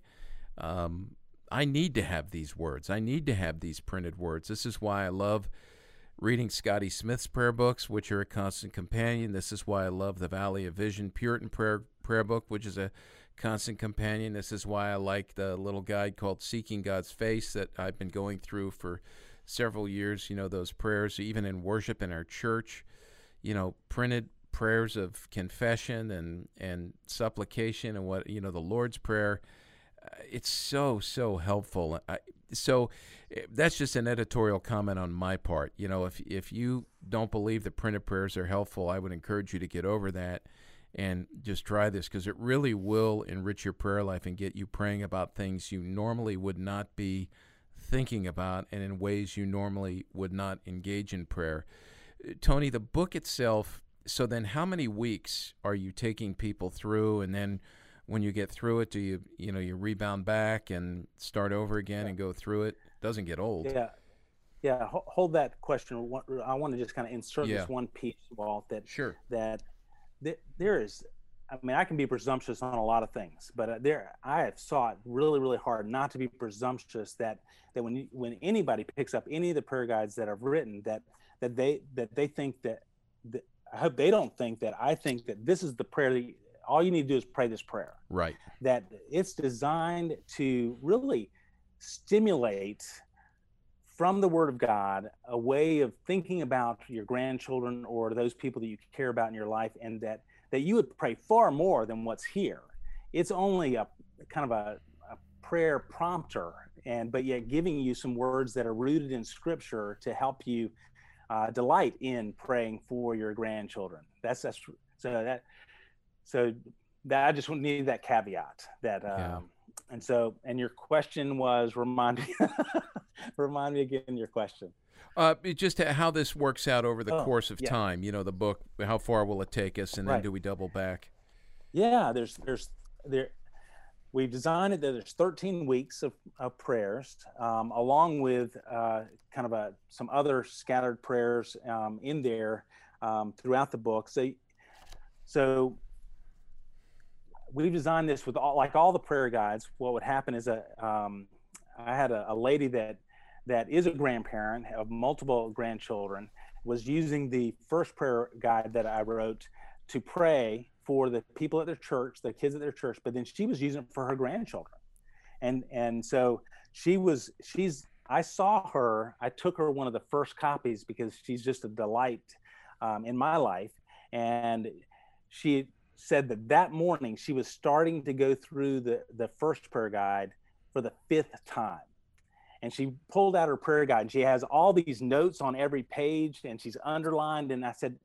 um, I need to have these words. I need to have these printed words. This is why I love reading Scotty Smith's prayer books, which are a constant companion. This is why I love the Valley of Vision Puritan prayer prayer book, which is a constant companion. This is why I like the little guide called Seeking God's Face that I've been going through for several years. You know, those prayers, even in worship in our church, you know, printed prayers of confession and, and supplication and what, you know, the Lord's Prayer. Uh, it's so, so helpful. I, so that's just an editorial comment on my part. You know, if if you don't believe that printed prayers are helpful, I would encourage you to get over that and just try this, because it really will enrich your prayer life and get you praying about things you normally would not be thinking about and in ways you normally would not engage in prayer. Tony, the book itself, so then how many weeks are you taking people through, and then when you get through it, do you, you know, you rebound back and start over again yeah. and go through it? It doesn't get old. Yeah. Yeah, ho- hold that question. One- I want to just kind of insert Yeah, this one piece, Walt, that sure. that th- there is. I mean, I can be presumptuous on a lot of things, but uh, there I have sought really, really hard not to be presumptuous. That that when you, when anybody picks up any of the prayer guides that I've written, that that they that they think that, that I hope they don't think that I think that this is the prayer that you, all you need to do is pray this prayer. Right. That it's designed to really stimulate from the Word of God a way of thinking about your grandchildren or those people that you care about in your life, and that that you would pray far more than what's here. It's only a kind of a, a prayer prompter, and but yet giving you some words that are rooted in Scripture to help you uh, delight in praying for your grandchildren. That's that's so that so that I just need that caveat that. Um, Yeah. And so, and your question was, remind me, remind me again your question. Uh, it just how this works out over the Oh, course of yeah. time. You know, the book. How far will it take us, and then Right. do we double back? Yeah, there's, there's, there, we've designed it that there's thirteen weeks of, of prayers, um, along with uh, kind of a, some other scattered prayers um, in there um, throughout the book. So, so we've designed this with all, like all the prayer guides. What would happen is a, um, I had a, a lady that, that is a grandparent of multiple grandchildren, was using the first prayer guide that I wrote to pray for the people at their church, the kids at their church, but then she was using it for her grandchildren. And, and so she was, she's, I saw her, I took her one of the first copies because she's just a delight um, in my life. And she said that that morning she was starting to go through the, the first prayer guide for the fifth time. And she pulled out her prayer guide and she has all these notes on every page and she's underlined. And I said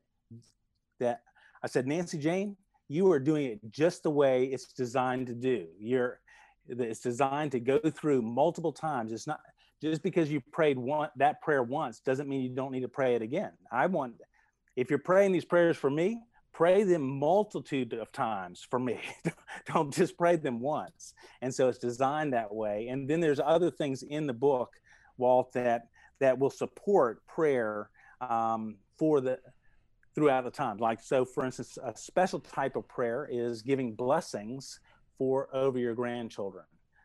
that, I said, Nancy Jane, you are doing it just the way it's designed to do. You're, it's designed to go through multiple times. It's not just because you prayed one, that prayer once doesn't mean you don't need to pray it again. I want, if you're praying these prayers for me, pray them multitude of times for me. Don't just pray them once. And so it's designed that way. And then there's other things in the book, Walt, that that will support prayer um, for the throughout the time. Like, so for instance, a special type of prayer is giving blessings for over your grandchildren.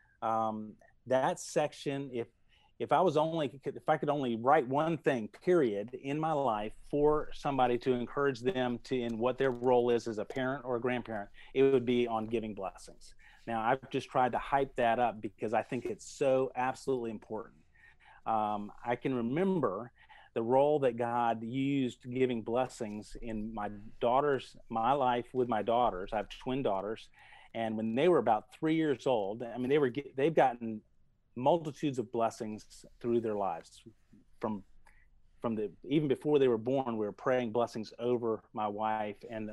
Um, that section, if If I was only, if I could only write one thing, period, in my life for somebody to encourage them to, in what their role is as a parent or a grandparent, it would be on giving blessings. Now, I've just tried to hype that up because I think it's so absolutely important. Um, I can remember the role that God used giving blessings in my daughters, my life with my daughters. I have twin daughters. And when they were about three years old, I mean, they were, they've gotten multitudes of blessings through their lives. From from the even before they were born, we were praying blessings over my wife and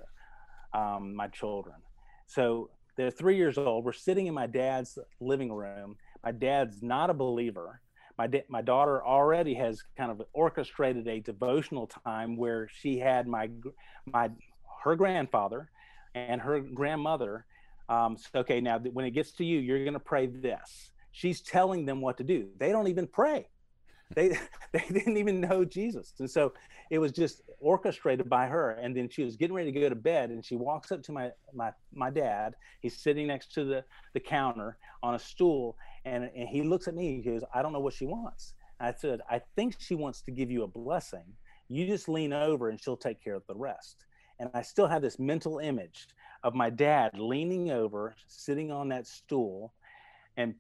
um, my children. So they're three years old. We're sitting in my dad's living room. My dad's not a believer. My da- my daughter already has kind of orchestrated a devotional time where she had my my her grandfather and her grandmother. Um, so, okay, now when it gets to you, you're going to pray this. She's telling them what to do. They don't even pray. They they didn't even know Jesus. And so it was just orchestrated by her. And then she was getting ready to go to bed and she walks up to my my my dad. He's sitting next to the, the counter on a stool. And, and he looks at me, he goes, I don't know what she wants. And I said, I think she wants to give you a blessing. You just lean over and she'll take care of the rest. And I still have this mental image of my dad leaning over, sitting on that stool, and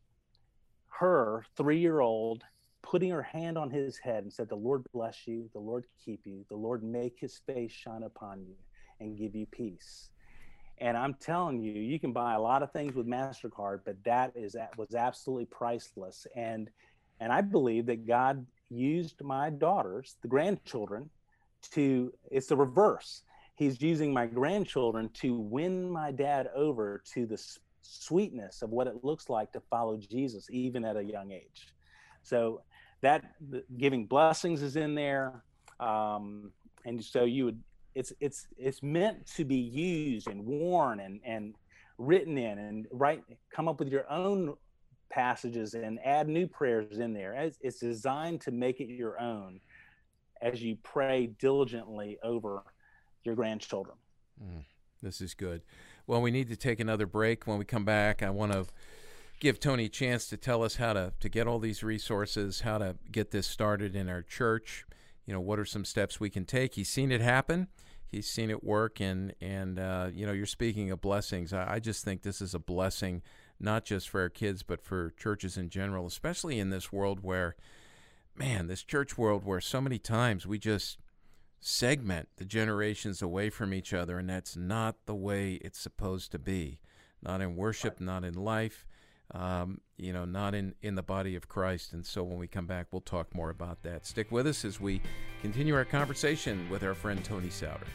her three-year-old putting her hand on his head and said, the Lord bless you, the Lord keep you, the Lord make his face shine upon you and give you peace. And I'm telling you, you can buy a lot of things with MasterCard, but that is was absolutely priceless. And and I believe that God used my daughters, the grandchildren, to, it's the reverse. He's using my grandchildren to win my dad over to the sweetness of what it looks like to follow Jesus, even at a young age. So that giving blessings is in there. Um, and so you would, it's, it's, it's meant to be used and worn and, and written in and write, come up with your own passages and add new prayers in there. It's, it's designed to make it your own as you pray diligently over your grandchildren. Mm, this is good. Well, we need to take another break. When we come back, I want to give Tony a chance to tell us how to, to get all these resources, how to get this started in our church. You know, what are some steps we can take? He's seen it happen. He's seen it work, and, and uh, you know, you're speaking of blessings. I, I just think this is a blessing, not just for our kids, but for churches in general, especially in this world where, man, this church world where so many times we just segment the generations away from each other, and that's not the way it's supposed to be. Not in worship, not in life, um, you know, not in, in the body of Christ. And so when we come back, we'll talk more about that. Stick with us as we continue our conversation with our friend Tony Souter.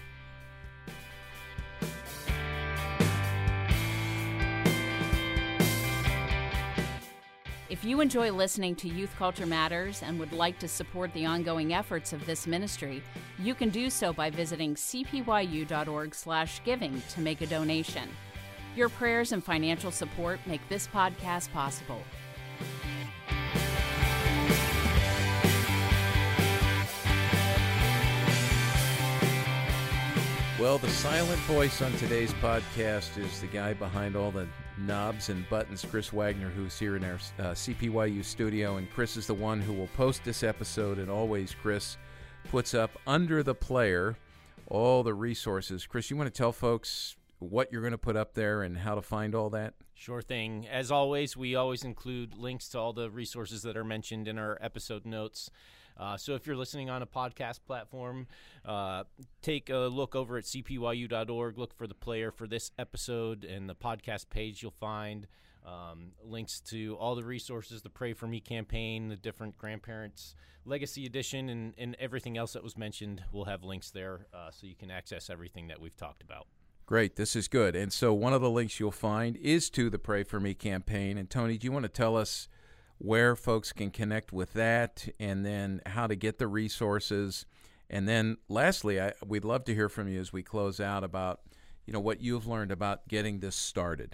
If you enjoy listening to Youth Culture Matters and would like to support the ongoing efforts of this ministry, you can do so by visiting c p y u dot org slash giving to make a donation. Your prayers and financial support make this podcast possible. Well, the silent voice on today's podcast is the guy behind all the knobs and buttons, Chris Wagner, who's here in our uh, C P Y U studio. And Chris is the one who will post this episode. And always, Chris puts up under the player all the resources. Chris, you want to tell folks what you're going to put up there and how to find all that? Sure thing. As always, we always include links to all the resources that are mentioned in our episode notes. Uh, so if you're listening on a podcast platform, uh, take a look over at c p y u dot org. Look for the player for this episode, and the podcast page you'll find um, links to all the resources, the Pray For Me campaign, the different Grandparents Legacy Edition, and, and everything else that was mentioned. We'll have links there uh, so you can access everything that we've talked about. Great. This is good. And so one of the links you'll find is to the Pray For Me campaign. And Tony, do you want to tell us where folks can connect with that, and then how to get the resources? And then lastly, I, we'd love to hear from you as we close out about, you know, what you've learned about getting this started.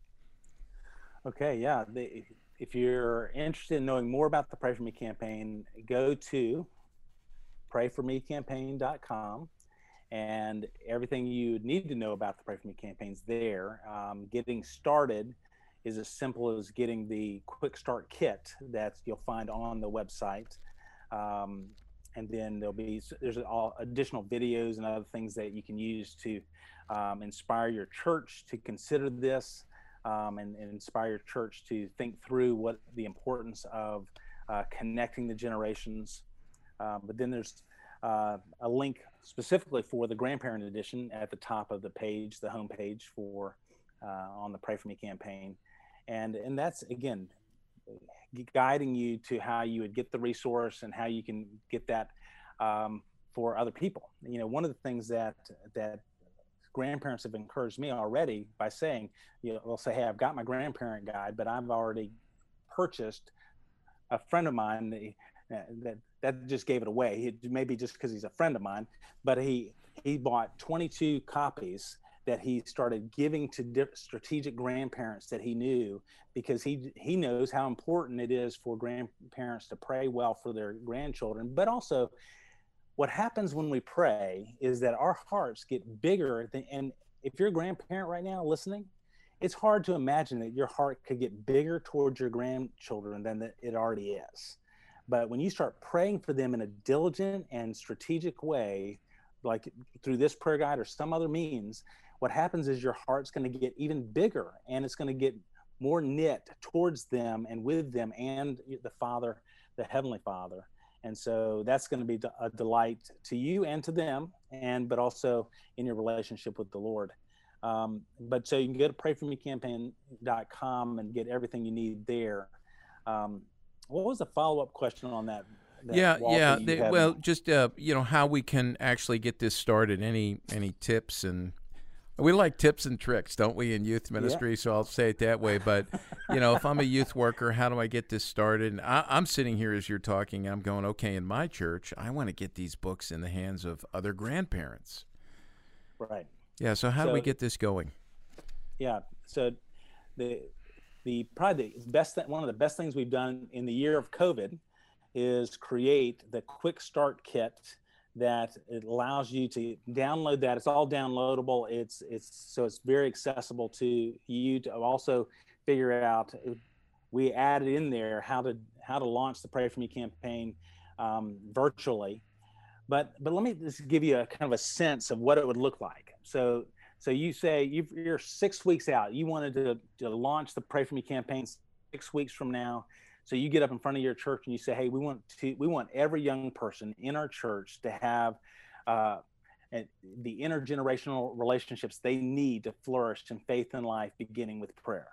Okay, yeah. The, if you're interested in knowing more about the Pray For Me campaign, go to pray for me campaign dot com, and everything you need to know about the Pray For Me campaign's there. Um, getting started is as simple as getting the quick start kit that you'll find on the website. Um, and then there'll be, there's all additional videos and other things that you can use to um, inspire your church to consider this, um, and, and inspire your church to think through what the importance of uh, connecting the generations. Uh, but then there's uh, a link specifically for the Grandparent Edition at the top of the page, the home page for uh, on the Pray For Me campaign. And and that's, again, guiding you to how you would get the resource and how you can get that um, for other people. You know, one of the things that that grandparents have encouraged me already by saying, you know, they'll say, hey, I've got my grandparent guide, but I've already purchased a friend of mine that that, that just gave it away. He, maybe just because he's a friend of mine, but he he bought twenty-two copies that he started giving to diff- strategic grandparents that he knew, because he he knows how important it is for grandparents to pray well for their grandchildren. But also, what happens when we pray is that our hearts get bigger than, and if you're a grandparent right now listening, it's hard to imagine that your heart could get bigger towards your grandchildren than that it already is. But when you start praying for them in a diligent and strategic way, like through this prayer guide or some other means, what happens is your heart's going to get even bigger, and it's going to get more knit towards them and with them and the Father, the Heavenly Father. And so that's going to be a delight to you and to them, and but also in your relationship with the Lord. Um, but so you can go to pray for me campaign dot com and get everything you need there. Um, what was the follow-up question on that? that yeah, yeah. that they, well, just uh, you know, how we can actually get this started. Any any tips? And we like tips and tricks, don't we, in youth ministry? Yeah. So I'll say it that way. But, you know, if I'm a youth worker, how do I get this started? And I, I'm sitting here as you're talking. I'm going, okay, in my church, I want to get these books in the hands of other grandparents. Right. Yeah, so how so, do we get this going? Yeah, so the the probably the best th- one of the best things we've done in the year of COVID is create the quick start kit that it allows you to download that. It's all downloadable. It's it's so it's very accessible to you to also figure out. We added in there how to how to launch the Pray For Me campaign um, virtually. But but let me just give you a kind of a sense of what it would look like. So so you say you've, you're six weeks out. You wanted to, to launch the Pray For Me campaign six weeks from now. So you get up in front of your church and you say, hey, we want to we want every young person in our church to have uh, the intergenerational relationships they need to flourish in faith and life, beginning with prayer.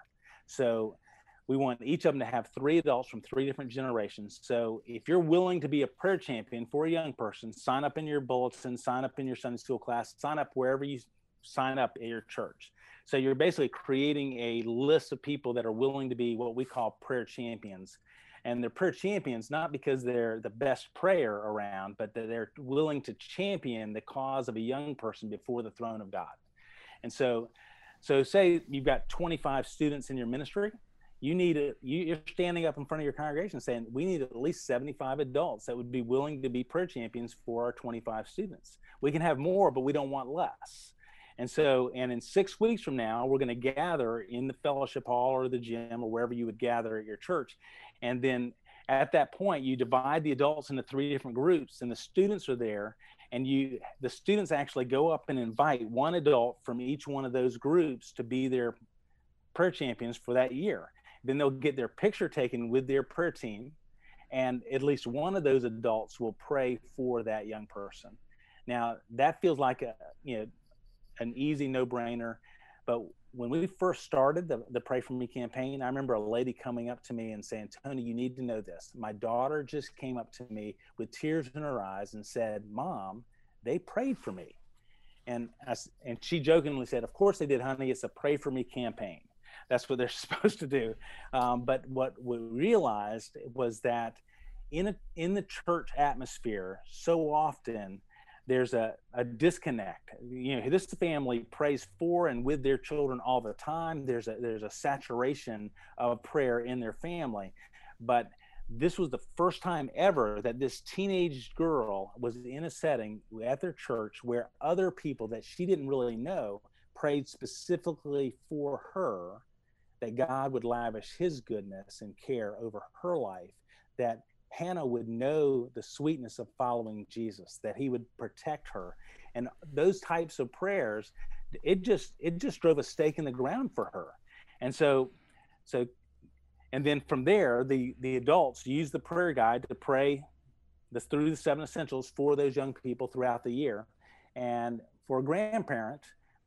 So we want each of them to have three adults from three different generations. So if you're willing to be a prayer champion for a young person, sign up in your bulletin, sign up in your Sunday school class, sign up wherever you sign up at your church. So you're basically creating a list of people that are willing to be what we call prayer champions. And they're prayer champions not because they're the best prayer around, but that they're willing to champion the cause of a young person before the throne of God. And so, so say you've got twenty-five students in your ministry. You need a, you, you're standing up in front of your congregation saying, we need at least seventy-five adults that would be willing to be prayer champions for our twenty-five students. We can have more, but we don't want less. And so, and in six weeks from now, we're going to gather in the fellowship hall or the gym or wherever you would gather at your church. And then at that point, you divide the adults into three different groups, and the students are there. And you, the students actually go up and invite one adult from each one of those groups to be their prayer champions for that year. Then they'll get their picture taken with their prayer team, and at least one of those adults will pray for that young person. Now, that feels like a, you know, an easy no-brainer, but when we first started the, the Pray For Me campaign, I remember a lady coming up to me and saying, Tony, you need to know this. My daughter just came up to me with tears in her eyes and said, Mom, they prayed for me. And, I, and she jokingly said, of course they did, honey. It's a Pray For Me campaign. That's what they're supposed to do. Um, but what we realized was that in a, in the church atmosphere, so often there's a, a disconnect. You know, this family prays for and with their children all the time. There's a there's a saturation of prayer in their family. But this was the first time ever that this teenage girl was in a setting at their church where other people that she didn't really know prayed specifically for her, that God would lavish his goodness and care over her life, that Hannah would know the sweetness of following Jesus, that he would protect her. And those types of prayers, it just it just drove a stake in the ground for her. And so so and then from there, the the adults use the prayer guide to pray the through the seven essentials for those young people throughout the year. And for a grandparent,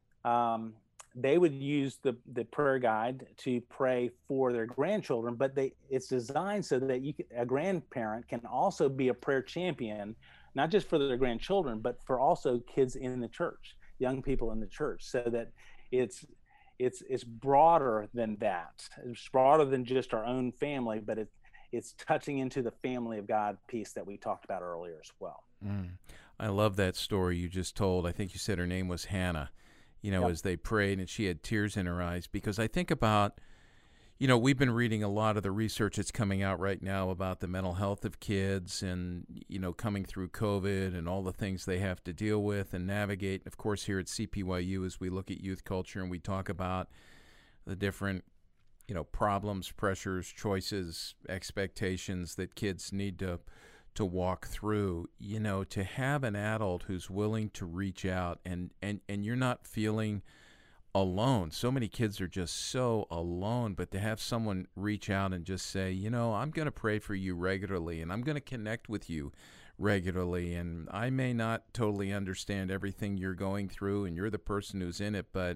um, they would use the, the prayer guide to pray for their grandchildren, but they it's designed so that you can, a grandparent can also be a prayer champion, not just for their grandchildren, but for also kids in the church, young people in the church, so that it's it's it's broader than that. It's broader than just our own family, but it, it's touching into the family of God piece that we talked about earlier as well. Mm. I love that story you just told. I think you said her name was Hannah. You know, yep. As they prayed, and she had tears in her eyes, because I think about, you know, we've been reading a lot of the research that's coming out right now about the mental health of kids and, you know, coming through COVID and all the things they have to deal with and navigate. Of course, here at C P Y U, as we look at youth culture and we talk about the different, you know, problems, pressures, choices, expectations that kids need to to walk through, you know, to have an adult who's willing to reach out and, and, and you're not feeling alone. So many kids are just so alone, but to have someone reach out and just say, you know, I'm going to pray for you regularly and I'm going to connect with you regularly. And I may not totally understand everything you're going through and you're the person who's in it, but,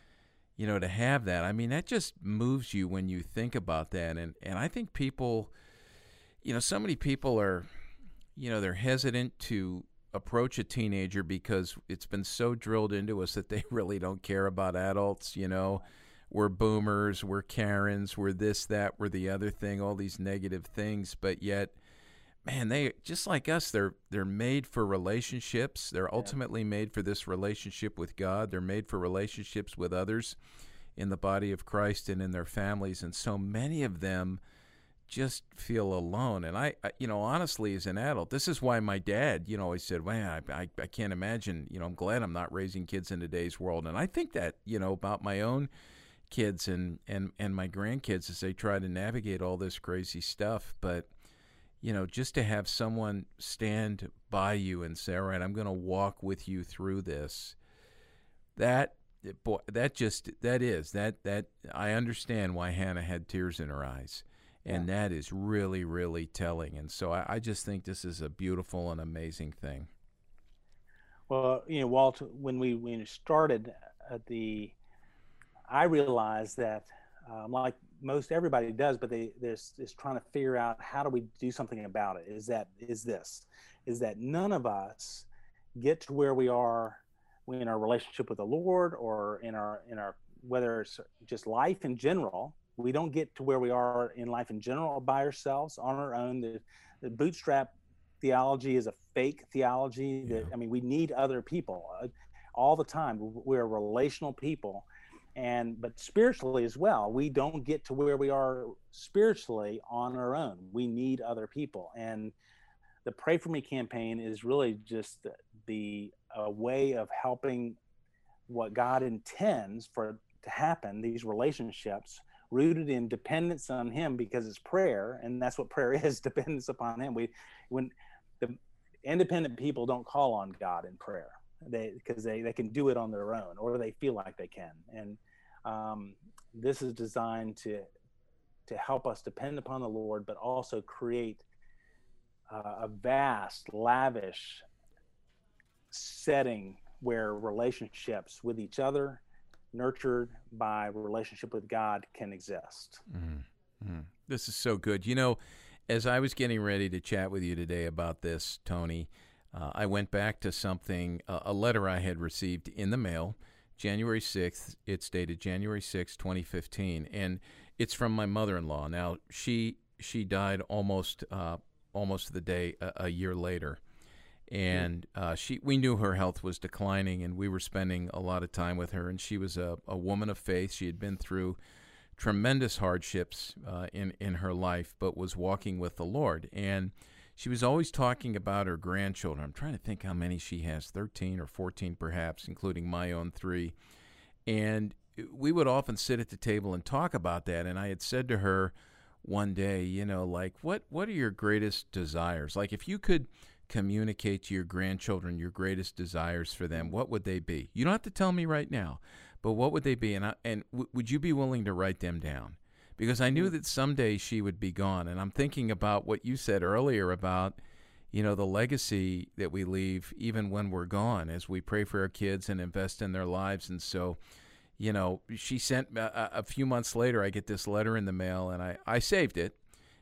you know, to have that, I mean, that just moves you when you think about that. And, and I think people, you know, so many people are, you know, they're hesitant to approach a teenager because it's been so drilled into us that they really don't care about adults. You know, we're boomers, we're Karens, we're this, that, we're the other thing, all these negative things. But yet, man, they just like us, they're they're made for relationships. They're ultimately made for this relationship with God. They're made for relationships with others. in the body of Christ and in their families, and so many of them just feel alone. And I, I you know, honestly, as an adult, this is why my dad, you know, always said, man, I, I, I can't imagine, you know, I'm glad I'm not raising kids in today's world. And I think that, you know, about my own kids and, and, and my grandkids as they try to navigate all this crazy stuff. But, you know, just to have someone stand by you and say, all right, I'm going to walk with you through this, that, boy, that just, that is, that, that, I understand why Hannah had tears in her eyes. And yeah. that is really, really telling. And so I, I just think this is a beautiful and amazing thing. Well, you know, Walt, when we, when we started at the, I realized that um, like most everybody does, but they, they're just trying to figure out how do we do something about it. Is that, is this, is that none of us get to where we are in our relationship with the Lord or in our, in our, whether it's just life in general. We don't get to where we are in life in general by ourselves on our own. The, the bootstrap theology is a fake theology. That, yeah. I mean, we need other people uh, all the time. We're relational people, and but spiritually as well. We don't get to where we are spiritually on our own. We need other people, and the Pray For Me campaign is really just the, the a way of helping what God intends for to happen. These relationships. Rooted in dependence on Him, because it's prayer, and that's what prayer is, dependence upon Him. We, when the independent people don't call on God in prayer, they because they, they can do it on their own, or they feel like they can. And um, this is designed to to help us depend upon the Lord, but also create uh, a vast, lavish setting where relationships with each other, nurtured by relationship with God, can exist. Mm-hmm. This is so good. You know, as I was getting ready to chat with you today about this, Tony, uh, I went back to something, uh, a letter I had received in the mail, January sixth. It's dated January sixth, twenty fifteen, and it's from my mother-in-law. Now, she she died almost uh, almost the day a, a year later. And uh, she, we knew her health was declining, and we were spending a lot of time with her. And she was a, a woman of faith. She had been through tremendous hardships uh, in in her life, but was walking with the Lord. And she was always talking about her grandchildren. I'm trying to think how many she has, thirteen or fourteen perhaps, including my own three. And we would often sit at the table and talk about that. And I had said to her one day, you know, like, what what are your greatest desires? Like, if you could communicate to your grandchildren your greatest desires for them, what would they be? You don't have to tell me right now, but what would they be? And I, and w- would you be willing to write them down? Because I knew that someday she would be gone. And I'm thinking about what you said earlier about, you know, the legacy that we leave even when we're gone, as we pray for our kids and invest in their lives. And so, you know, she sent a, a few months later, I get this letter in the mail, and I, I saved it.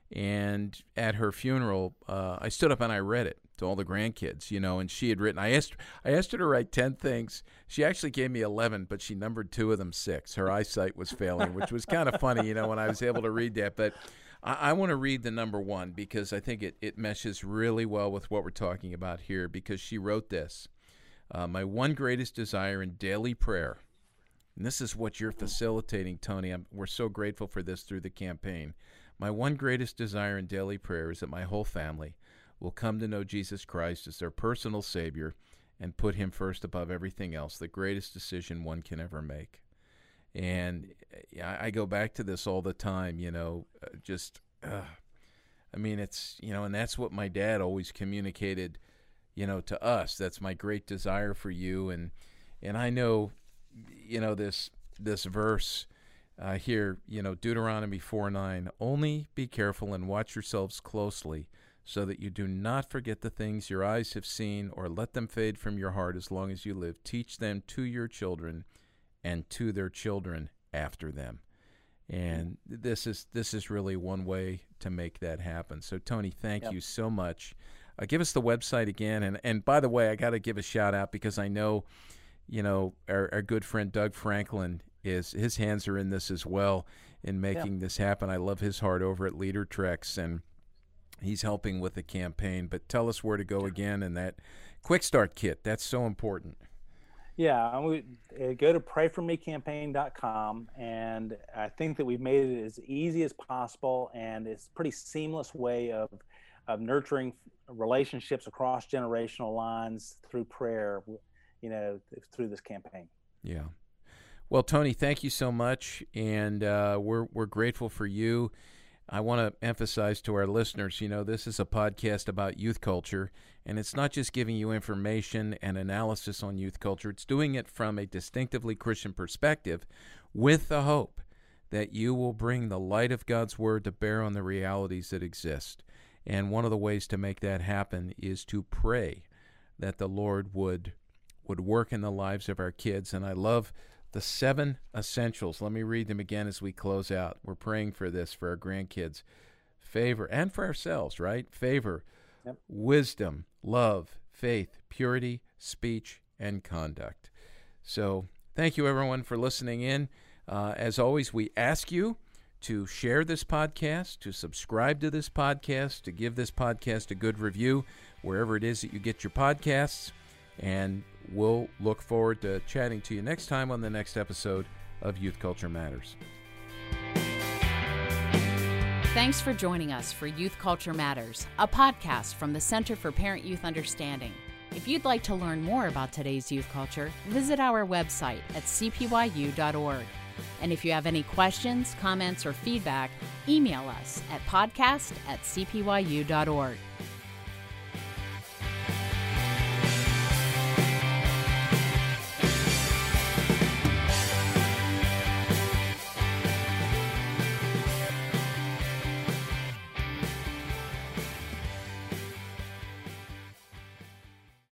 And at her funeral, uh, I stood up and I read it to all the grandkids, you know, and she had written, I asked I asked her to write ten things. She actually gave me eleven, but she numbered two of them six. Her eyesight was failing, which was kind of funny, you know, when I was able to read that. But I, I want to read the number one, because I think it, it meshes really well with what we're talking about here, because she wrote this, uh, my one greatest desire in daily prayer, and this is what you're facilitating, Tony. I'm, we're so grateful for this through the campaign. My one greatest desire in daily prayer is that my whole family will come to know Jesus Christ as their personal Savior and put Him first above everything else, the greatest decision one can ever make. And I, I go back to this all the time, you know, uh, just, uh, I mean, it's, you know, and that's what my dad always communicated, you know, to us. That's my great desire for you. And, and I know, you know, this, this verse, Uh, here, you know, Deuteronomy four nine, only be careful and watch yourselves closely so that you do not forget the things your eyes have seen or let them fade from your heart as long as you live. Teach them to your children and to their children after them. And this is this is really one way to make that happen. So, Tony, thank yep. you so much. Uh, give us the website again. And, and by the way, I got to give a shout out, because I know, you know, our, our good friend Doug Franklin, is his hands are in this as well in making yeah. this happen. I love his heart over at Leader Treks, and he's helping with the campaign. But tell us where to go again, and that quick start kit, that's so important. Yeah, we uh, go to pray for me campaign dot com, and I think that we've made it as easy as possible, and it's a pretty seamless way of of nurturing relationships across generational lines through prayer, you know, through this campaign. Yeah. Well, Tony, thank you so much, and uh, we're we're grateful for you. I want to emphasize to our listeners, you know, this is a podcast about youth culture, and it's not just giving you information and analysis on youth culture. It's doing it from a distinctively Christian perspective with the hope that you will bring the light of God's Word to bear on the realities that exist. And one of the ways to make that happen is to pray that the Lord would would work in the lives of our kids. And I love the seven essentials. Let me read them again as we close out. We're praying for this for our grandkids. Favor, and for ourselves, right? Favor, yep. Wisdom, love, faith, purity, speech, and conduct. So thank you, everyone, for listening in. Uh, as always, we ask you to share this podcast, to subscribe to this podcast, to give this podcast a good review wherever it is that you get your podcasts. And we'll look forward to chatting to you next time on the next episode of Youth Culture Matters. Thanks for joining us for Youth Culture Matters, a podcast from the Center for Parent-Youth Understanding. If you'd like to learn more about today's youth culture, visit our website at c p y u dot org. And if you have any questions, comments, or feedback, email us at podcast at c p y u dot org.